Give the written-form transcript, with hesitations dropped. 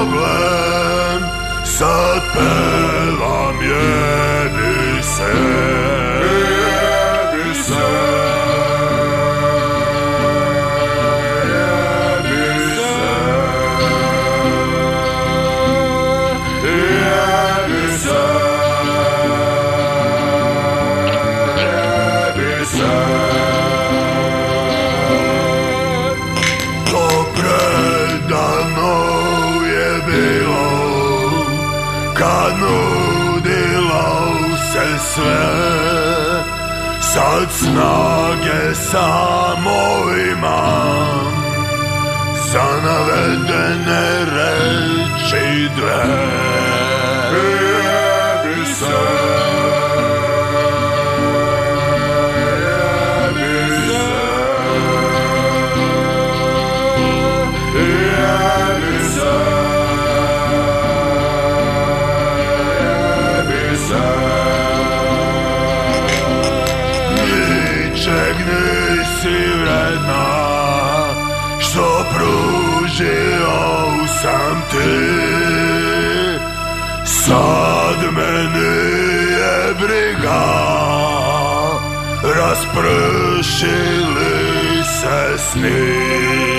problem, sad pevam jedi se, jedi se, jedi se, jedi se, jedi se. To predano je bilo, kad nudilo se sve, sad snage samo imam za navedene reči dve. Jebi se, jebi se, jebi se, jebi se. Ničeg nisi vredna, što pružio sam ti. Sad me nije briga, raspršili se sni.